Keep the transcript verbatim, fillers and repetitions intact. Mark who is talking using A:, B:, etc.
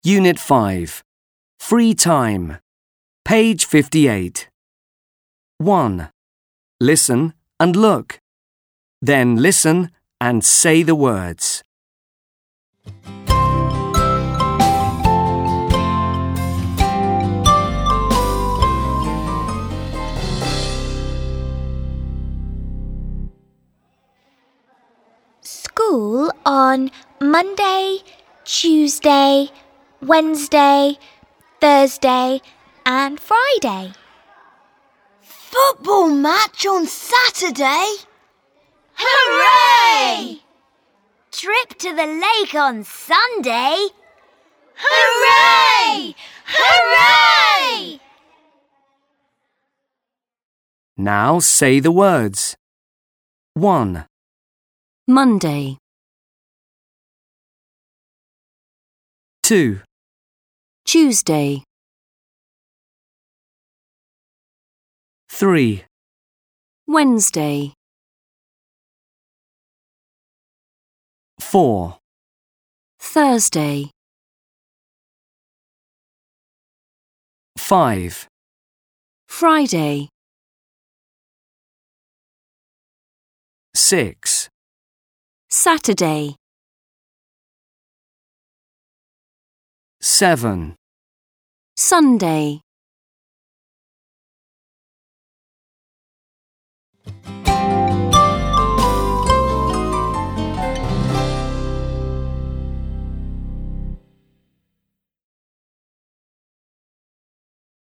A: Unit five. Free time. Page fifty-eight. one. Listen and look. Then listen and say the words.
B: School on Monday, Tuesday, Wednesday, Thursday and Friday.
C: Football match on Saturday?
D: Hooray! Trip to the lake on Sunday?
C: Hooray! Hooray!
A: Now say the words. one.
E: Monday.
A: two.
E: Tuesday.
A: three.
E: Wednesday.
A: four.
E: Thursday.
A: five.
E: Friday.
A: six.
E: Saturday.
A: seven.
E: Sunday.